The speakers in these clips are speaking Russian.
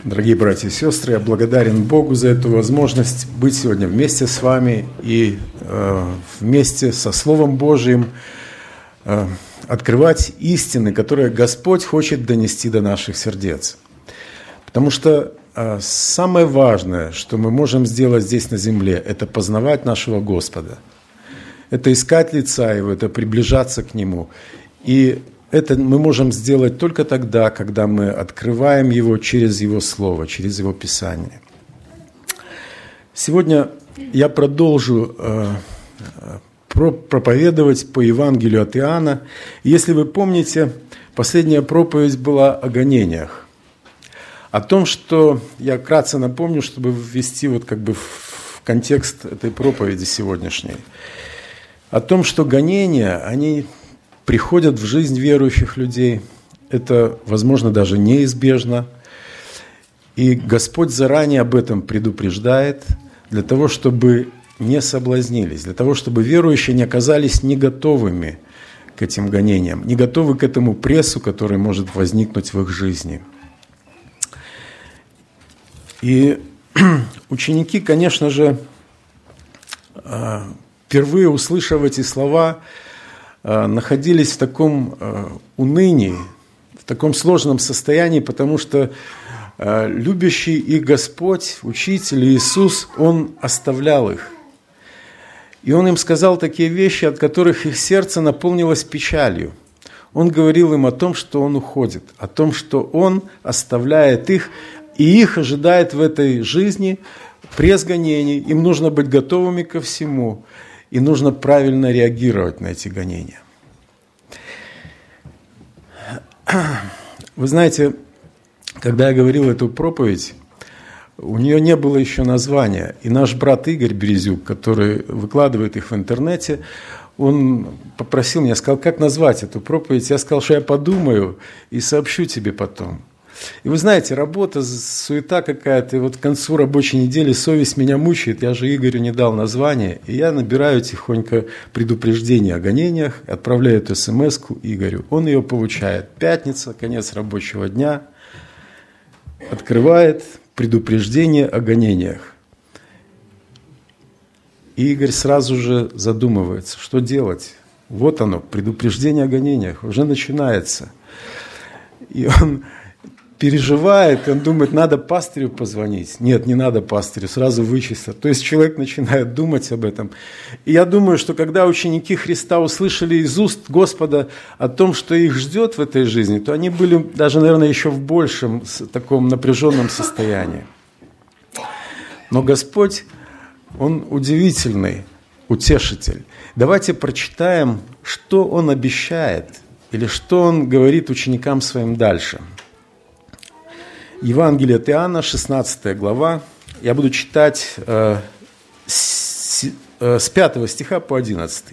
Дорогие братья и сестры, я благодарен Богу за эту возможность быть сегодня вместе с вами и вместе со Словом Божьим открывать истины, которые Господь хочет донести до наших сердец. Потому что самое важное, что мы можем сделать здесь на земле, это познавать нашего Господа. Это искать лица Его, это приближаться к Нему. И это мы можем сделать только тогда, когда мы открываем Его через Его Слово, через Его Писание. Сегодня я продолжу проповедовать по Евангелию от Иоанна. Если вы помните, последняя проповедь была о гонениях. О том, что, я вкратце напомню, чтобы ввести в контекст этой проповеди сегодняшней. О том, что гонения, они приходят в жизнь верующих людей. Это, возможно, даже неизбежно. И Господь заранее об этом предупреждает, для того, чтобы не соблазнились, для того, чтобы верующие не оказались не готовыми к этим гонениям, не готовы к этому прессу, который может возникнуть в их жизни. И ученики, конечно же, впервые услышав эти слова, находились в таком унынии, в таком сложном состоянии, потому что любящий их Господь, Учитель Иисус, Он оставлял их. И Он им сказал такие вещи, от которых их сердце наполнилось печалью. Он говорил им о том, что Он уходит, о том, что Он оставляет их, и их ожидает в этой жизни пресс гонений. Им нужно быть готовыми ко всему. И нужно правильно реагировать на эти гонения. Вы знаете, когда я говорил эту проповедь, у нее не было еще названия. И наш брат Игорь Березюк, который выкладывает их в интернете, он попросил меня, сказал, как назвать эту проповедь. Я сказал, что я подумаю и сообщу тебе потом. И вы знаете, работа, суета какая-то, и вот к концу рабочей недели совесть меня мучает, я же Игорю не дал название, и я набираю тихонько предупреждение о гонениях, отправляю эту смс-ку Игорю, он ее получает, пятница, конец рабочего дня, открывает предупреждение о гонениях. И Игорь сразу же задумывается, что делать, вот оно, предупреждение о гонениях, уже начинается, и он переживает, он думает, надо пастырю позвонить. Нет, не надо пастырю, сразу вычислят. То есть человек начинает думать об этом. И я думаю, что когда ученики Христа услышали из уст Господа о том, что их ждет в этой жизни, то они были даже, наверное, еще в большем таком напряженном состоянии. Но Господь, Он удивительный утешитель. Давайте прочитаем, что Он обещает, или что Он говорит ученикам своим дальше. Евангелие от Иоанна, 16 глава. Я буду читать с 5 стиха по 11.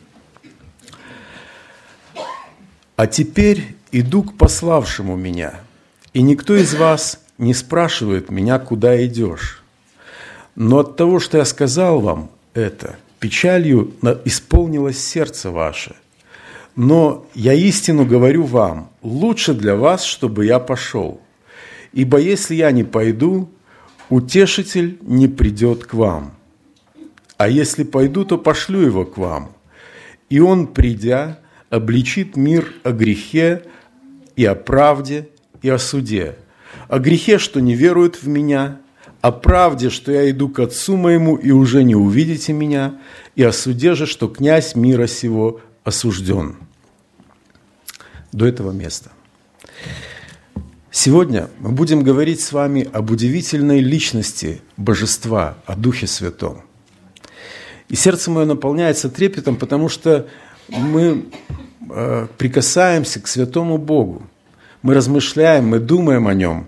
«А теперь иду к пославшему меня, и никто из вас не спрашивает меня, куда идешь. Но от того, что я сказал вам это, печалью исполнилось сердце ваше. Но я истину говорю вам, лучше для вас, чтобы я пошел. Ибо если я не пойду, утешитель не придет к вам. А если пойду, то пошлю его к вам. И он, придя, обличит мир о грехе и о правде и о суде. О грехе, что не веруют в меня, о правде, что я иду к Отцу моему, и уже не увидите меня, и о суде же, что князь мира сего осужден». До этого места. Сегодня мы будем говорить с вами об удивительной личности Божества, о Духе Святом. И сердце мое наполняется трепетом, потому что мы прикасаемся к Святому Богу. Мы размышляем, мы думаем о Нем.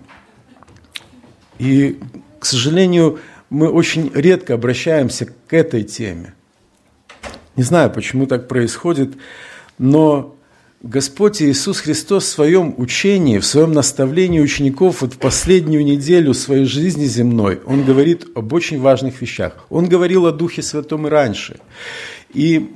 И, к сожалению, мы очень редко обращаемся к этой теме. Не знаю, почему так происходит, но Господь Иисус Христос в своем учении, в своем наставлении учеников в последнюю неделю своей жизни земной, Он говорит об очень важных вещах. Он говорил о Духе Святом и раньше. И,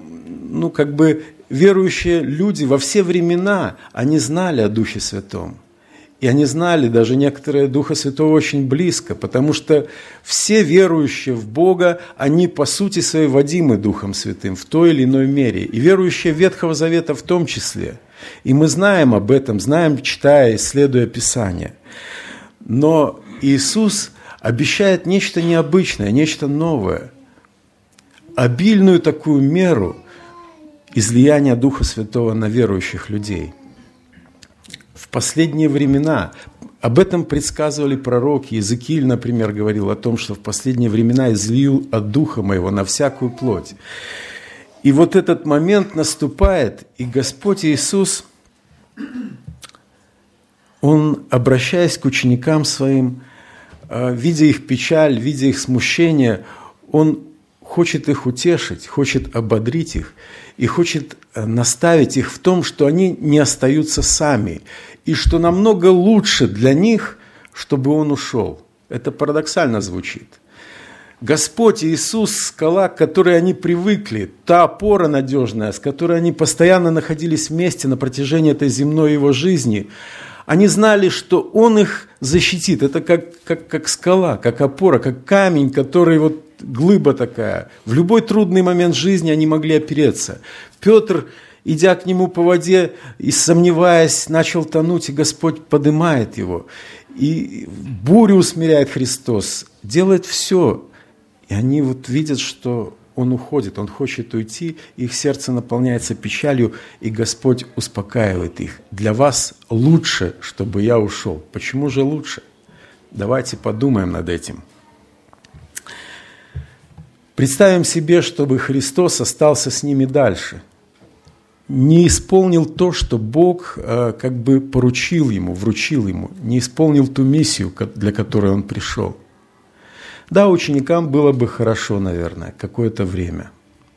верующие люди во все времена, они знали о Духе Святом. И они знали, даже некоторые, Духа Святого очень близко, потому что все верующие в Бога, они по сути своей водимы Духом Святым в той или иной мере. И верующие Ветхого Завета в том числе. И мы знаем об этом, знаем, читая, исследуя Писание. Но Иисус обещает нечто необычное, нечто новое. Обильную такую меру излияния Духа Святого на верующих людей. В последние времена, об этом предсказывали пророки, Иезекииль, например, говорил о том, что в последние времена излил от Духа Моего на всякую плоть. И вот этот момент наступает, и Господь Иисус, Он, обращаясь к ученикам Своим, видя их печаль, видя их смущение, Он хочет их утешить, хочет ободрить их и хочет наставить их в том, что они не остаются сами, и что намного лучше для них, чтобы Он ушел. Это парадоксально звучит. Господь Иисус – скала, к которой они привыкли, та опора надежная, с которой они постоянно находились вместе на протяжении этой земной Его жизни. Они знали, что Он их защитит. Это как скала, как опора, как камень, который вот глыба такая. В любой трудный момент жизни они могли опереться. Петр, идя к нему по воде и сомневаясь, начал тонуть, и Господь поднимает его. И бурю усмиряет Христос, делает все. И они вот видят, что Он уходит, Он хочет уйти, их сердце наполняется печалью, и Господь успокаивает их. Для вас лучше, чтобы я ушел. Почему же лучше? Давайте подумаем над этим. Представим себе, чтобы Христос остался с ними дальше. Не исполнил то, что Бог как бы поручил Ему, вручил Ему. Не исполнил ту миссию, для которой Он пришел. Да, ученикам было бы хорошо, наверное, какое-то время.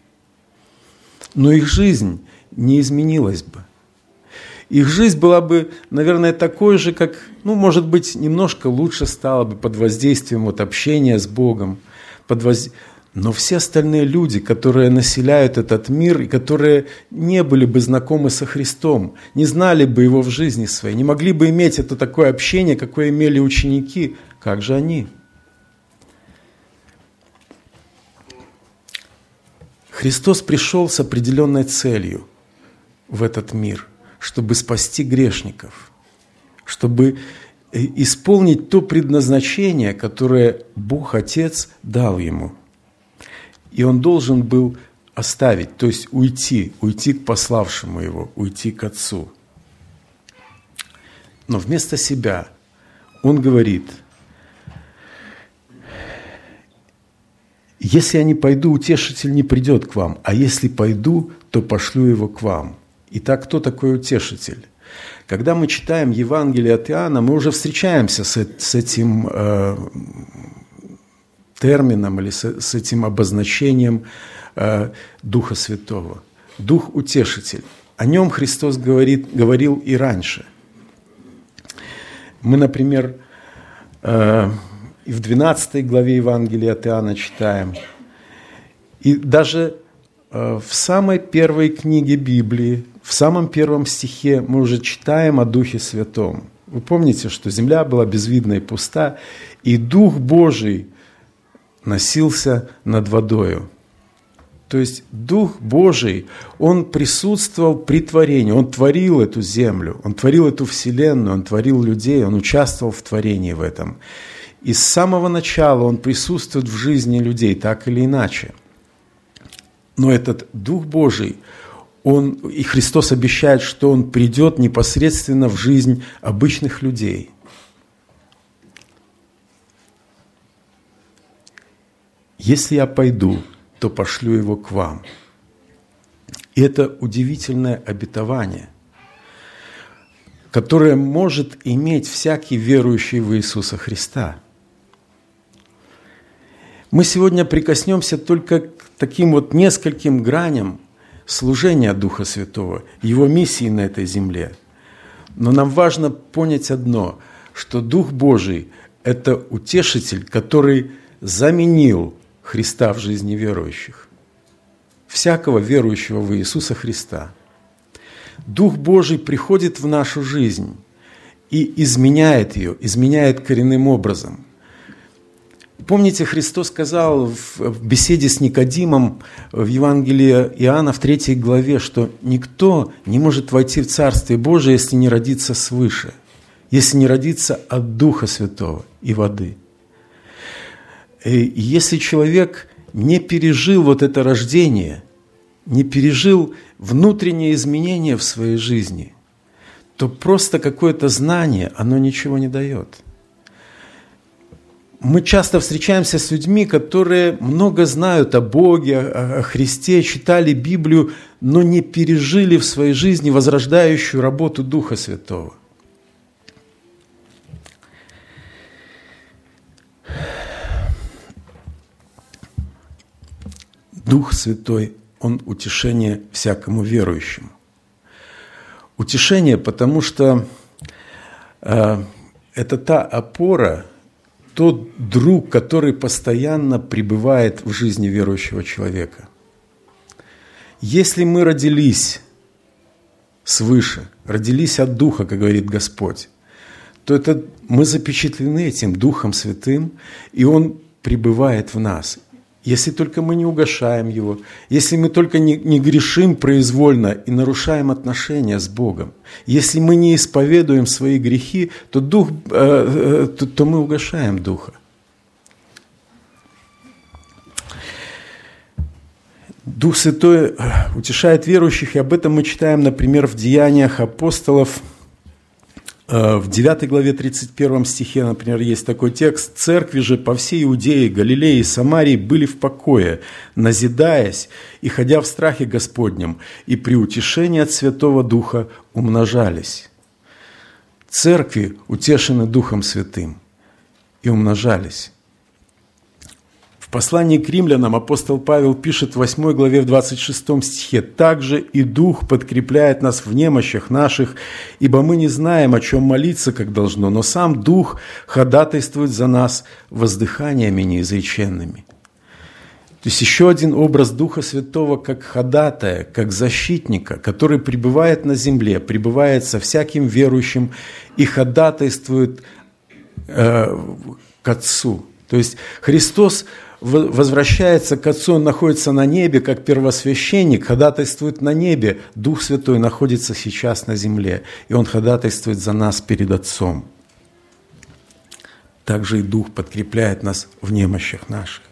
Но их жизнь не изменилась бы. Их жизнь была бы, наверное, такой же, как, может быть, немножко лучше стала бы под воздействием общения с Богом. Но все остальные люди, которые населяют этот мир и которые не были бы знакомы со Христом, не знали бы Его в жизни своей, не могли бы иметь это такое общение, какое имели ученики, как же они? Христос пришел с определенной целью в этот мир, чтобы спасти грешников, чтобы исполнить то предназначение, которое Бог Отец дал Ему. И Он должен был оставить, то есть уйти к пославшему Его, уйти к Отцу. Но вместо себя Он говорит: если я не пойду, Утешитель не придет к вам, а если пойду, то пошлю его к вам. Итак, кто такой Утешитель? Когда мы читаем Евангелие от Иоанна, мы уже встречаемся с этим термином или с этим обозначением Духа Святого. Дух Утешитель. О нем Христос говорил и раньше. Мы, например, и в 12 главе Евангелия от Иоанна читаем. И даже в самой первой книге Библии, в самом первом стихе мы уже читаем о Духе Святом. Вы помните, что земля была безвидна и пуста, и Дух Божий носился над водою. То есть Дух Божий, Он присутствовал при творении, Он творил эту землю, Он творил эту вселенную, Он творил людей, Он участвовал в творении в этом. И с самого начала Он присутствует в жизни людей, так или иначе. Но этот Дух Божий, и Христос обещает, что Он придет непосредственно в жизнь обычных людей. Если я пойду, то пошлю Его к вам. И это удивительное обетование, которое может иметь всякий верующий в Иисуса Христа. Мы сегодня прикоснемся только к таким вот нескольким граням служения Духа Святого, Его миссии на этой земле. Но нам важно понять одно, что Дух Божий – это утешитель, который заменил Христа в жизни верующих. Всякого верующего в Иисуса Христа. Дух Божий приходит в нашу жизнь и изменяет ее, изменяет коренным образом. Помните, Христос сказал в беседе с Никодимом в Евангелии Иоанна в 3 главе, что никто не может войти в Царствие Божие, если не родится свыше, если не родится от Духа Святого и воды. И если человек не пережил вот это рождение, не пережил внутренние изменения в своей жизни, то просто какое-то знание, оно ничего не дает. Мы часто встречаемся с людьми, которые много знают о Боге, о Христе, читали Библию, но не пережили в своей жизни возрождающую работу Духа Святого. Дух Святой, Он утешение всякому верующему. Утешение, потому что это та опора, тот друг, который постоянно пребывает в жизни верующего человека. Если мы родились свыше, родились от Духа, как говорит Господь, то это мы запечатлены этим Духом Святым, и Он пребывает в нас. Если только мы не угашаем Его, если мы только не грешим произвольно и нарушаем отношения с Богом, если мы не исповедуем свои грехи, то мы угашаем Духа. Дух Святой утешает верующих, и об этом мы читаем, например, в Деяниях апостолов. В 9 главе 31 стихе, например, есть такой текст: «Церкви же по всей Иудее, Галилее и Самарии были в покое, назидаясь и ходя в страхе Господнем, и при утешении от Святого Духа умножались». Церкви утешены Духом Святым и умножались. В послании к римлянам апостол Павел пишет в 8 главе в 26 стихе: «Также и Дух подкрепляет нас в немощах наших, ибо мы не знаем, о чем молиться, как должно, но сам Дух ходатайствует за нас воздыханиями неизреченными». То есть еще один образ Духа Святого как ходатая, как защитника, который пребывает на земле, пребывает со всяким верующим и ходатайствует к Отцу. То есть Христос возвращается к Отцу, Он находится на небе, как первосвященник, ходатайствует на небе. Дух Святой находится сейчас на земле, и Он ходатайствует за нас перед Отцом. Также и Дух подкрепляет нас в немощах наших.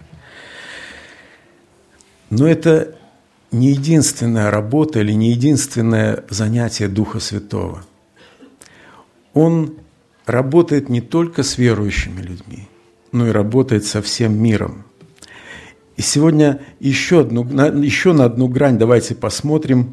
Но это не единственная работа или не единственное занятие Духа Святого. Он работает не только с верующими людьми, но и работает со всем миром. И сегодня еще на одну грань давайте посмотрим.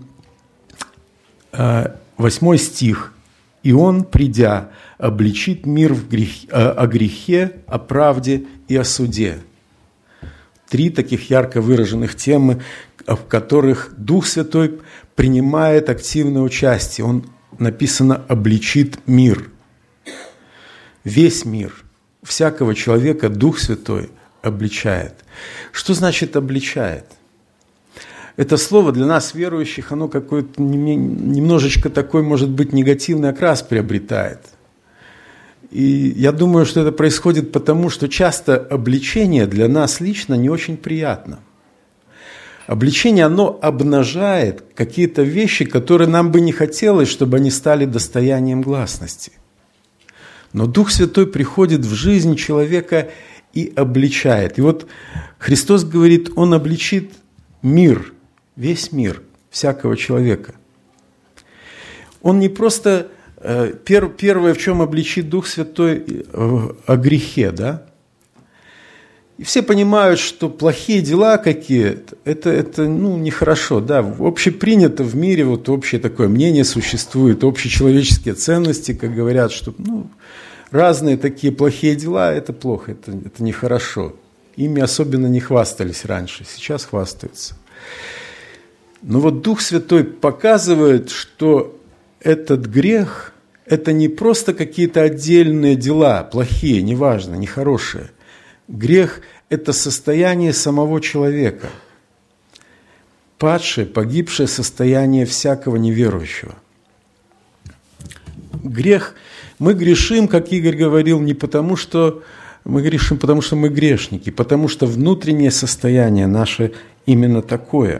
8 стих. «И Он, придя, обличит мир о грехе, о правде и о суде». 3 таких ярко выраженных темы, в которых Дух Святой принимает активное участие. Он, написано, обличит мир. Весь мир, всякого человека Дух Святой обличает. Что значит обличает? Это слово для нас, верующих, оно какой-то немножечко такой, может быть, негативный окрас приобретает. И я думаю, что это происходит потому, что часто обличение для нас лично не очень приятно. Обличение, оно обнажает какие-то вещи, которые нам бы не хотелось, чтобы они стали достоянием гласности. Но Дух Святой приходит в жизнь человека и обличает. И вот Христос говорит, Он обличит мир, весь мир, всякого человека. Он не просто... Первое, в чем обличит Дух Святой, о грехе, да? И все понимают, что плохие дела какие-то, это нехорошо, да? Общепринято в мире, вот общее такое мнение существует, общечеловеческие ценности, как говорят, что разные такие плохие дела, это плохо, это нехорошо. Ими особенно не хвастались раньше, сейчас хвастаются. Но вот Дух Святой показывает, что этот грех – это не просто какие-то отдельные дела, плохие, неважно, нехорошие. Грех – это состояние самого человека, падшее, погибшее состояние всякого неверующего. Грех Мы грешим, как Игорь говорил, не потому, что мы грешим, потому что мы грешники, потому что внутреннее состояние наше именно такое.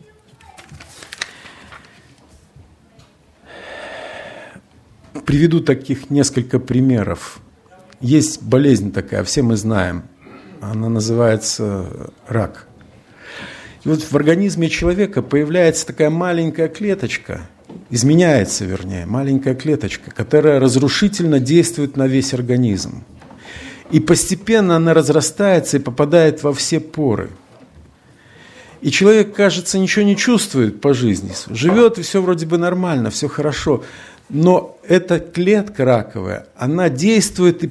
Приведу таких несколько примеров. Есть болезнь такая, все мы знаем. Она называется рак. И вот в организме человека появляется такая маленькая клеточка, изменяется, вернее, маленькая клеточка, которая разрушительно действует на весь организм. И постепенно она разрастается и попадает во все поры. И человек, кажется, ничего не чувствует по жизни. Живет, и все вроде бы нормально, все хорошо. Но эта клетка раковая, она действует и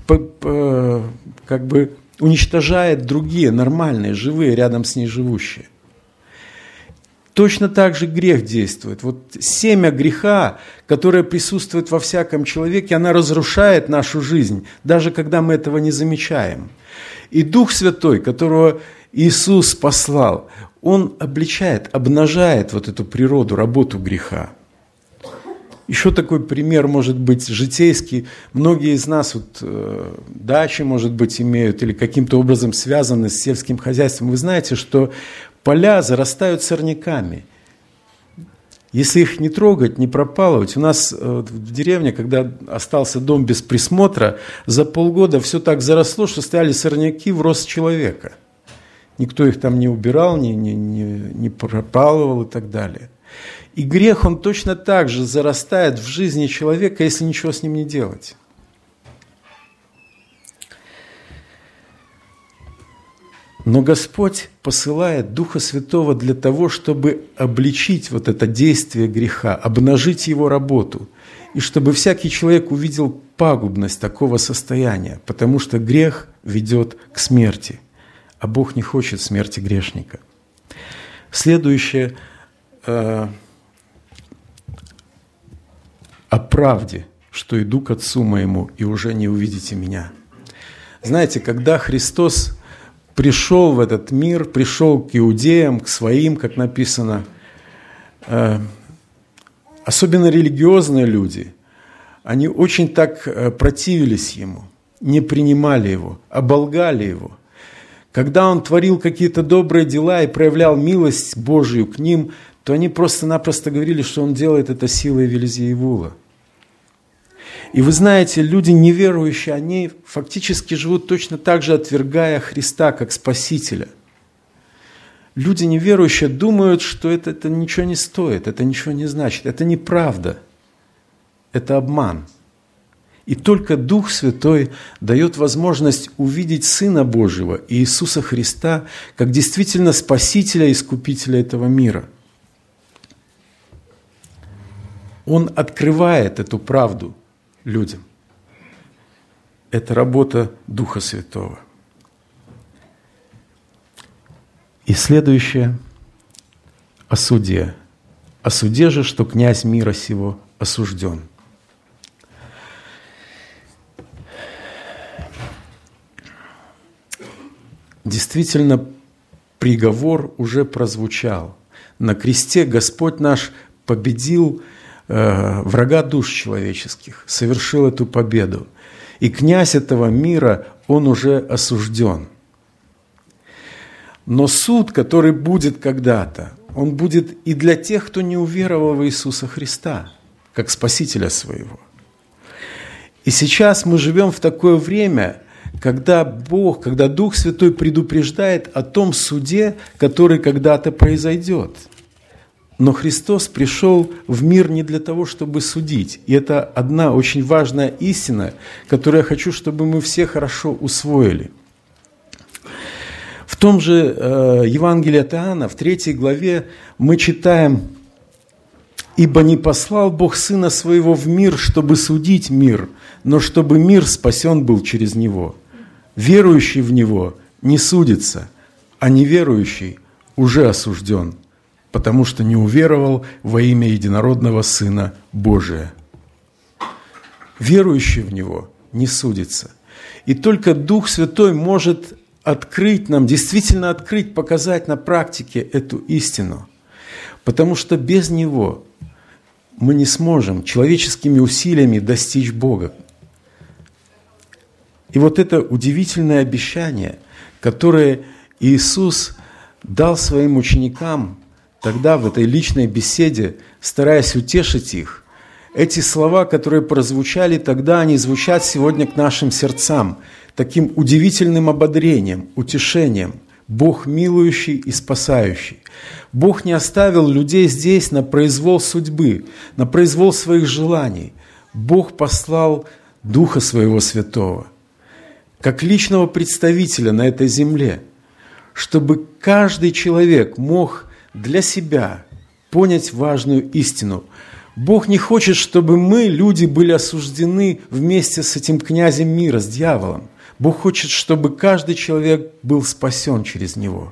как бы уничтожает другие, нормальные, живые, рядом с ней живущие. Точно так же грех действует. Вот семя греха, которое присутствует во всяком человеке, она разрушает нашу жизнь, даже когда мы этого не замечаем. И Дух Святой, которого Иисус послал, Он обличает, обнажает вот эту природу, работу греха. Еще такой пример может быть житейский. Многие из нас дачи, может быть, имеют или каким-то образом связаны с сельским хозяйством. Вы знаете, что поля зарастают сорняками. Если их не трогать, не пропалывать. У нас в деревне, когда остался дом без присмотра, за полгода все так заросло, что стояли сорняки в рост человека. Никто их там не убирал, не пропалывал и так далее. И грех, он точно так же зарастает в жизни человека, если ничего с ним не делать. Но Господь посылает Духа Святого для того, чтобы обличить вот это действие греха, обнажить его работу, и чтобы всякий человек увидел пагубность такого состояния, потому что грех ведет к смерти, а Бог не хочет смерти грешника. Следующее о правде, что иду к Отцу моему, и уже не увидите меня. Знаете, когда Христос пришел в этот мир, пришел к иудеям, к своим, как написано, особенно религиозные люди, они очень так противились Ему, не принимали Его, оболгали Его. Когда Он творил какие-то добрые дела и проявлял милость Божию к ним, то они просто-напросто говорили, что Он делает это силой Вельзевула. И вы знаете, люди неверующие, они фактически живут точно так же, отвергая Христа как Спасителя. Люди неверующие думают, что это ничего не стоит, это ничего не значит. Это неправда, это обман. И только Дух Святой дает возможность увидеть Сына Божьего, Иисуса Христа, как действительно Спасителя и Искупителя этого мира. Он открывает эту правду людям. Это работа Духа Святого. И следующее о суде. О суде же, что князь мира сего осужден. Действительно, приговор уже прозвучал. На кресте Господь наш победил врага душ человеческих, совершил эту победу. И князь этого мира, он уже осужден. Но суд, который будет когда-то, он будет и для тех, кто не уверовал в Иисуса Христа, как Спасителя своего. И сейчас мы живем в такое время, когда Бог, когда Дух Святой предупреждает о том суде, который когда-то произойдет. Но Христос пришел в мир не для того, чтобы судить. И это одна очень важная истина, которую я хочу, чтобы мы все хорошо усвоили. В том же Евангелии от Иоанна, в 3 главе, мы читаем: «Ибо не послал Бог Сына Своего в мир, чтобы судить мир, но чтобы мир спасен был через Него. Верующий в Него не судится, а неверующий уже осужден, потому что не уверовал во имя единородного Сына Божия». Верующий в Него не судится. И только Дух Святой может открыть нам, действительно открыть, показать на практике эту истину. Потому что без Него мы не сможем человеческими усилиями достичь Бога. И вот это удивительное обещание, которое Иисус дал своим ученикам тогда в этой личной беседе, стараясь утешить их, эти слова, которые прозвучали тогда, они звучат сегодня к нашим сердцам таким удивительным ободрением, утешением. Бог милующий и спасающий. Бог не оставил людей здесь на произвол судьбы, на произвол своих желаний. Бог послал Духа Своего Святого, как личного представителя на этой земле, чтобы каждый человек мог для себя понять важную истину. Бог не хочет, чтобы мы, люди, были осуждены вместе с этим князем мира, с дьяволом. Бог хочет, чтобы каждый человек был спасен через Него.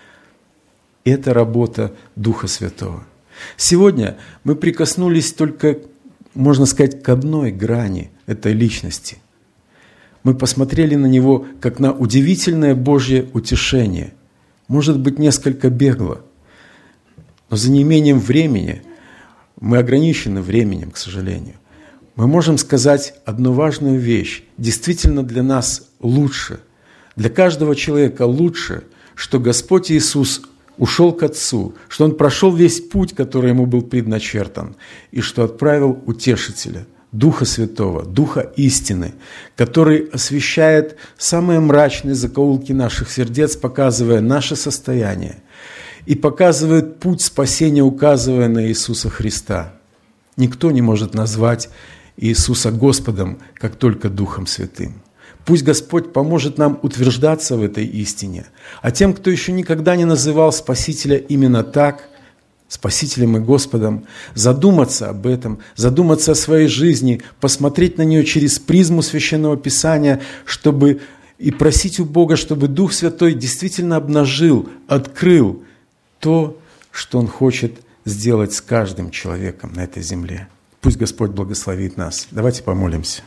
Это работа Духа Святого. Сегодня мы прикоснулись только, можно сказать, к одной грани этой личности. Мы посмотрели на Него как на удивительное Божье утешение. Может быть, несколько бегло, но за неимением времени, мы ограничены временем, к сожалению, мы можем сказать одну важную вещь. Действительно для нас лучше, для каждого человека лучше, что Господь Иисус ушел к Отцу, что Он прошел весь путь, который Ему был предначертан, и что отправил Утешителя, Духа Святого, Духа истины, который освещает самые мрачные закоулки наших сердец, показывая наше состояние, и показывает путь спасения, указывая на Иисуса Христа. Никто не может назвать Иисуса Господом, как только Духом Святым. Пусть Господь поможет нам утверждаться в этой истине. А тем, кто еще никогда не называл Спасителя именно так, Спасителем и Господом, задуматься об этом, задуматься о своей жизни, посмотреть на нее через призму Священного Писания, чтобы и просить у Бога, чтобы Дух Святой действительно обнажил, открыл то, что Он хочет сделать с каждым человеком на этой земле. Пусть Господь благословит нас. Давайте помолимся.